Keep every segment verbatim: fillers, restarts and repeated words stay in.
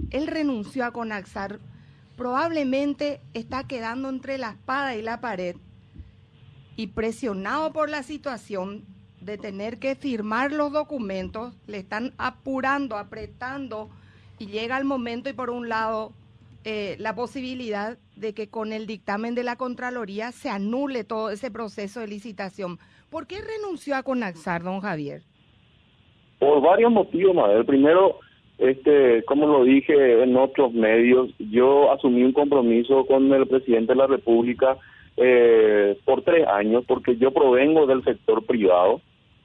él renunció a Conaxar, probablemente está quedando entre la espada y la pared y presionado por la situación de tener que firmar los documentos, le están apurando, apretando y llega el momento y por un lado eh, la posibilidad de que con el dictamen de la Contraloría se anule todo ese proceso de licitación. ¿Por qué renunció a Conaxar, don Javier? Por varios motivos, Mabel. Primero, este, como lo dije en otros medios, yo asumí un compromiso con el presidente de la República eh, por tres años, porque yo provengo del sector privado,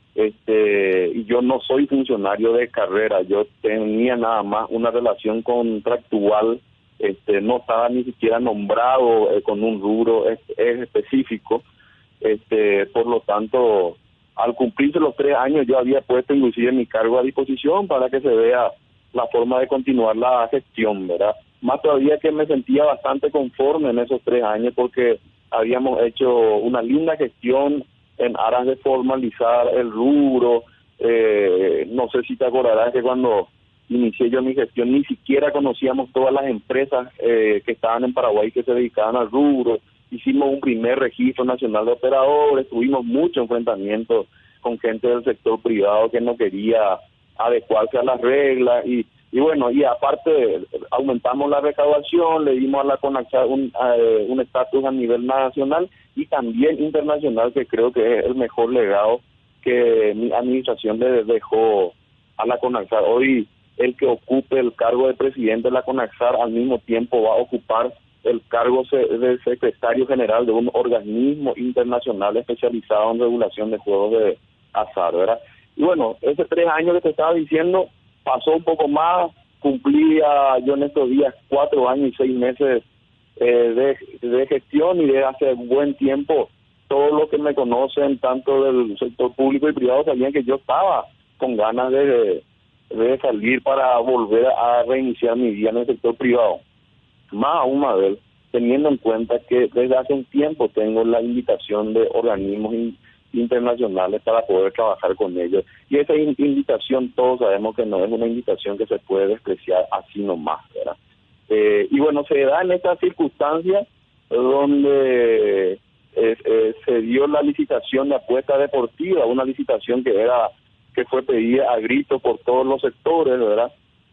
este, y yo no soy funcionario de carrera, yo tenía nada más una relación contractual, este, no estaba ni siquiera nombrado eh, con un rubro es, es específico, este, por lo tanto, al cumplirse los tres años yo había puesto inclusive mi cargo a disposición para que se vea la forma de continuar la gestión, ¿verdad? Más todavía que me sentía bastante conforme en esos tres años porque habíamos hecho una linda gestión en aras de formalizar el rubro. Eh, no sé si te acordarás que cuando inicié yo mi gestión ni siquiera conocíamos todas las empresas eh, que estaban en Paraguay que se dedicaban al rubro. Hicimos un primer registro nacional de operadores, tuvimos mucho enfrentamiento con gente del sector privado que no quería adecuarse a las reglas y, y bueno, y aparte aumentamos la recaudación, le dimos a la Conaxar un eh, un estatus a nivel nacional y también internacional, que creo que es el mejor legado que mi administración le dejó a la Conaxar. Hoy el que ocupe el cargo de presidente de la Conaxar al mismo tiempo va a ocupar el cargo de secretario general de un organismo internacional especializado en regulación de juegos de azar, ¿verdad? Y bueno, esos tres años que te estaba diciendo, pasó un poco más, cumplía yo en estos días cuatro años y seis meses eh, de, de gestión y de hace buen tiempo, todos los que me conocen, tanto del sector público y privado, sabían que yo estaba con ganas de, de salir para volver a reiniciar mi vida en el sector privado. Más aún, Mabel, teniendo en cuenta que desde hace un tiempo tengo la invitación de organismos in, internacionales para poder trabajar con ellos. Y esa in, invitación todos sabemos que no es una invitación que se puede despreciar así nomás, ¿verdad? Eh, y bueno, se da en estas circunstancias donde eh, eh, se dio la licitación de apuesta deportiva, una licitación que era que fue pedida a grito por todos los sectores, ¿verdad?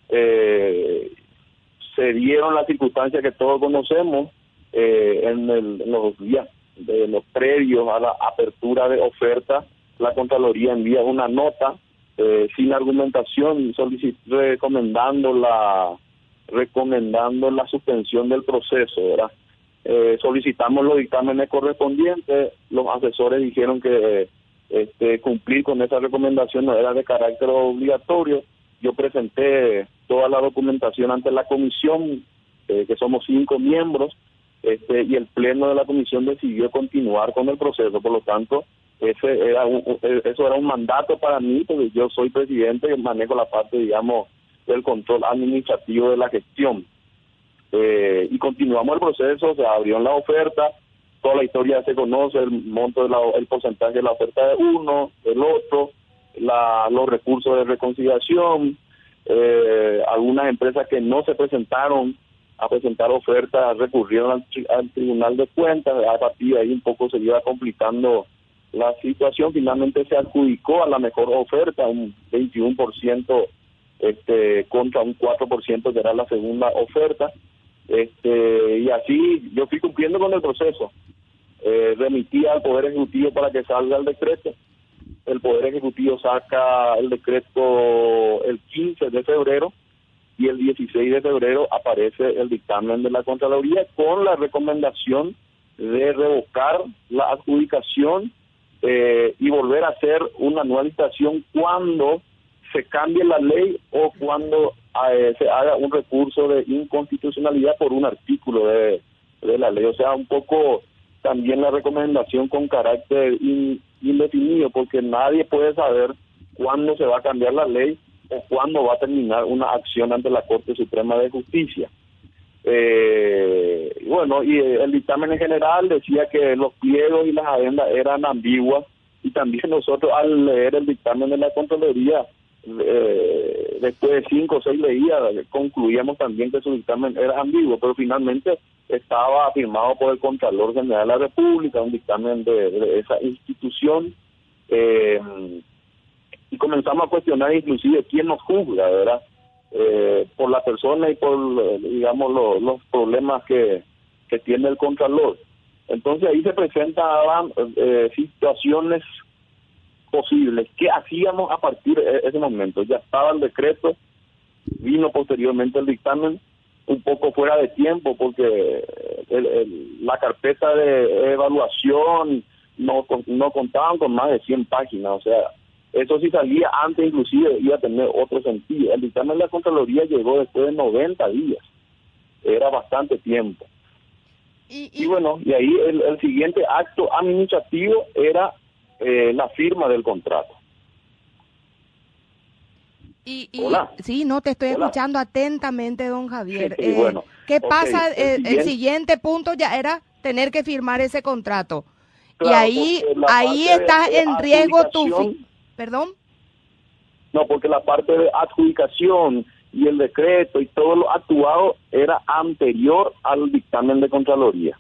Eh, se dieron las circunstancias que todos conocemos eh, en, el, en los días de los previos a la apertura de oferta. La Contraloría envía una nota eh, sin argumentación recomendando la recomendando la suspensión del proceso, ¿verdad? Eh, solicitamos los dictámenes correspondientes, los asesores dijeron que este, cumplir con esa recomendación no era de carácter obligatorio. Yo presenté toda la documentación ante la comisión, eh, que somos cinco miembros, este, y el pleno de la comisión decidió continuar con el proceso. Por lo tanto, ese era un, eso era un mandato para mí, porque yo soy presidente y manejo la parte, digamos, del control administrativo de la gestión. Eh, y continuamos el proceso, se abrió la oferta, toda la historia se conoce, el monto, de la, el porcentaje de la oferta de uno, del otro, la, los recursos de reconciliación, eh, algunas empresas que no se presentaron a presentar ofertas recurrieron al, al Tribunal de Cuentas. A partir de ahí un poco se iba complicando la situación. Finalmente se adjudicó a la mejor oferta, un veintiuno por ciento este, contra un cuatro por ciento que era la segunda oferta. Este, y así yo fui cumpliendo con el proceso. Eh, remití al Poder Ejecutivo para que salga el decreto. El Poder Ejecutivo saca el decreto el quince de febrero y el dieciséis de febrero aparece el dictamen de la Contraloría con la recomendación de revocar la adjudicación eh, y volver a hacer una nueva licitación cuando se cambie la ley o cuando eh, se haga un recurso de inconstitucionalidad por un artículo de, de la ley. O sea, un poco también la recomendación con carácter in, indefinido, porque nadie puede saber cuándo se va a cambiar la ley o cuándo va a terminar una acción ante la Corte Suprema de Justicia. Eh, bueno, y el dictamen en general decía que los pliegos y las adendas eran ambiguas, y también nosotros al leer el dictamen de la Contraloría eh, después de cinco o seis leídas concluíamos también que su dictamen era ambiguo, pero finalmente estaba firmado por el Contralor General de la República, un dictamen de, de esa institución, eh, y comenzamos a cuestionar inclusive quién nos juzga, ¿verdad? Eh, por la persona y por, digamos, lo, los problemas que, que tiene el Contralor. Entonces ahí se presentaban eh, situaciones posibles. ¿Qué hacíamos a partir de ese momento? Ya estaba el decreto, vino posteriormente el dictamen, un poco fuera de tiempo, porque el, el, la carpeta de evaluación no, no contaban con más de cien páginas, o sea, eso si salía antes inclusive iba a tener otro sentido. El dictamen de la Contraloría llegó después de noventa días, era bastante tiempo. Y, y, y bueno, y ahí el, el siguiente acto administrativo era eh, la firma del contrato. Y, y Hola. Sí, no, te estoy Hola. escuchando atentamente, don Javier. Sí, sí, eh, bueno. ¿Qué okay. pasa? El, eh, siguiente... el siguiente punto ya era tener que firmar ese contrato. Claro, y ahí ahí está en riesgo tu... Fi... ¿Perdón? No, porque la parte de adjudicación y el decreto y todo lo actuado era anterior al dictamen de Contraloría.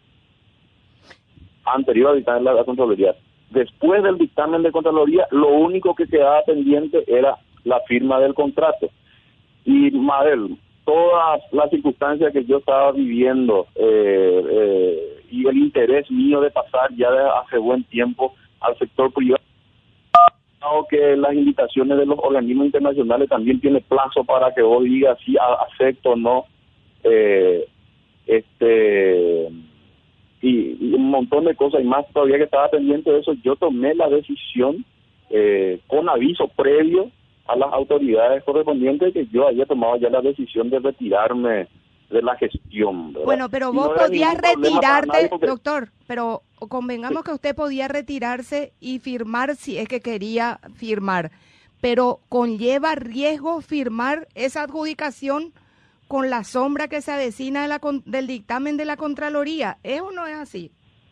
Anterior al dictamen de la Contraloría. Después del dictamen de Contraloría, lo único que quedaba pendiente era la firma del contrato. Y, Mabel, todas las circunstancias que yo estaba viviendo eh, eh, y el interés mío de pasar ya de hace buen tiempo al sector privado, que las invitaciones de los organismos internacionales también tiene plazo para que vos digas si acepto o no, eh, este y, y un montón de cosas y más todavía que estaba pendiente de eso. Yo tomé la decisión eh, con aviso previo a las autoridades correspondientes que yo había tomado ya la decisión de retirarme de la gestión, ¿verdad? Bueno, pero vos no podías retirarte, porque... doctor, pero convengamos sí. que usted podía retirarse y firmar si es que quería firmar, pero conlleva riesgo firmar esa adjudicación con la sombra que se avecina de la, del dictamen de la Contraloría. ¿Es o no es así?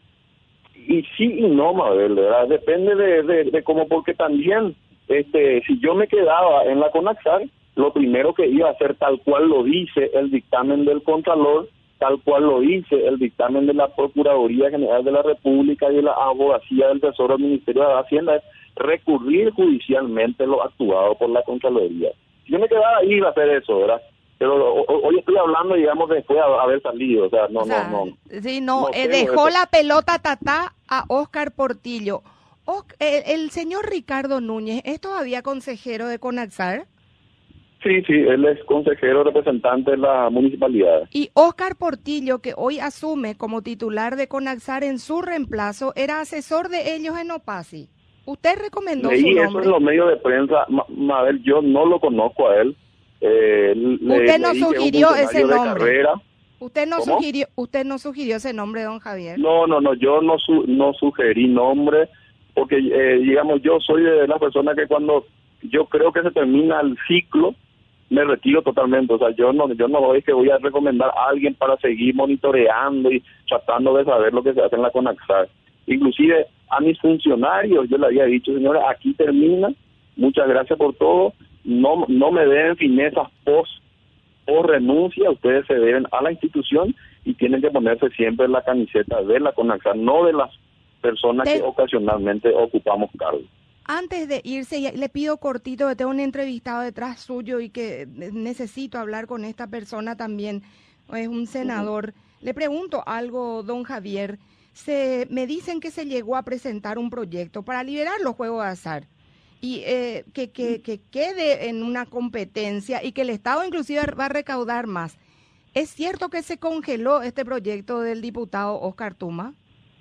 Y sí y no, Mabel, ¿verdad? Depende de, de, de cómo, porque también, este, si yo me quedaba en la CONAXAR, lo primero que iba a hacer, tal cual lo dice el dictamen del Contralor, tal cual lo dice el dictamen de la Procuraduría General de la República y de la Abogacía del Tesoro del Ministerio de Hacienda, es recurrir judicialmente lo actuado por la Contraloría. Si yo me quedaba ahí, iba a hacer eso, ¿verdad? Pero hoy estoy hablando, digamos, después de haber salido, o sea, no, o sea, no, no. Sí, no, no eh, dejó eso. La pelota tatá a Óscar Portillo. O, el, el señor Ricardo Núñez, ¿es todavía consejero de CONAXAR? Sí, sí, él es consejero representante de la municipalidad. Y Óscar Portillo, que hoy asume como titular de CONAXAR en su reemplazo, era asesor de ellos en Opasi. ¿Usted recomendó Leí su nombre? Eso en los medios de prensa, Mabel, yo no lo conozco a él. Eh, ¿Usted le, no sugirió ese nombre? ¿Usted no ¿Cómo? sugirió, usted no sugirió ese nombre, don Javier? No, no, no, yo no su, no sugerí nombre, porque eh, digamos, yo soy de las personas que cuando yo creo que se termina el ciclo, me retiro totalmente. O sea, yo no yo no es que voy a recomendar a alguien para seguir monitoreando y tratando de saber lo que se hace en la CONAXAR. Inclusive a mis funcionarios yo le había dicho, señora, aquí termina, muchas gracias por todo, no no me deben finezas post o renuncia, ustedes se deben a la institución y tienen que ponerse siempre en la camiseta de la CONAXAR, no de las personas Te... que ocasionalmente ocupamos cargos. Antes de irse, le pido cortito, que tengo un entrevistado detrás suyo y que necesito hablar con esta persona también, es un senador. Uh-huh. Le pregunto algo, don Javier. Se, me dicen que se llegó a presentar un proyecto para liberar los juegos de azar y eh, que, que, que quede en una competencia y que el Estado inclusive va a recaudar más. ¿Es cierto que se congeló este proyecto del diputado Óscar Tuma?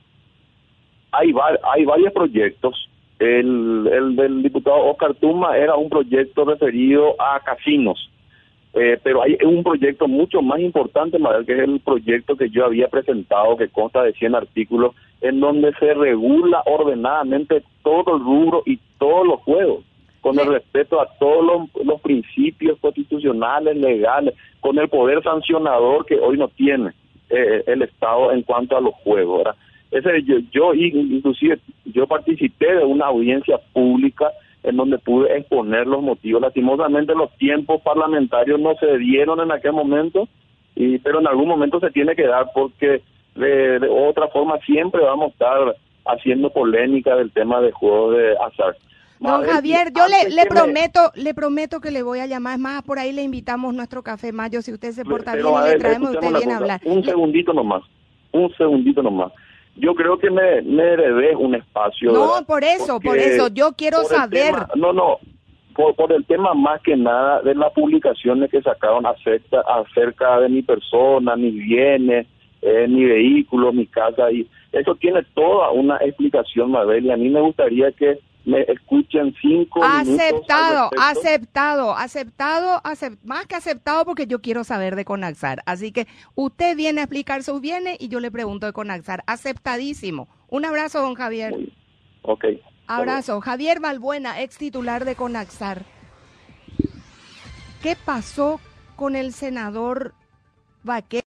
Hay, hay varios proyectos. El, el del diputado Óscar Tuma era un proyecto referido a casinos, eh, pero hay un proyecto mucho más importante, Mabel, que es el proyecto que yo había presentado, que consta de cien artículos, en donde se regula ordenadamente todo el rubro y todos los juegos, con sí. el respeto a todos los, los principios constitucionales, legales, con el poder sancionador que hoy no tiene eh, el Estado en cuanto a los juegos, ¿verdad? Ese, yo, yo inclusive yo participé de una audiencia pública en donde pude exponer los motivos. Lastimosamente los tiempos parlamentarios no se dieron en aquel momento, y pero en algún momento se tiene que dar, porque de, de otra forma siempre vamos a estar haciendo polémica del tema de juegos de azar. Don Javier, yo le, le prometo, me... le prometo que le voy a llamar. Es más, por ahí le invitamos nuestro café mayo, si usted se porta pero, bien, y ver, le traemos, usted viene a hablar. Un segundito nomás, un segundito nomás. Yo creo que me, me heredé un espacio. No, ¿verdad? por eso, Porque por eso, yo quiero saber. Tema, no, no, por, por el tema más que nada de las publicaciones que sacaron acerca, acerca de mi persona, mis bienes, eh, mi vehículo, mi casa, y eso tiene toda una explicación, Mabel, y a mí me gustaría que me escuchen cinco aceptado, minutos. Aceptado, aceptado, aceptado, más que aceptado, porque yo quiero saber de Conaxar. Así que usted viene a explicar sus bienes y yo le pregunto de Conaxar. Aceptadísimo. Un abrazo, don Javier. Muy, ok. Abrazo. Javier Balbuena, ex titular de Conaxar. ¿Qué pasó con el senador Vaquero?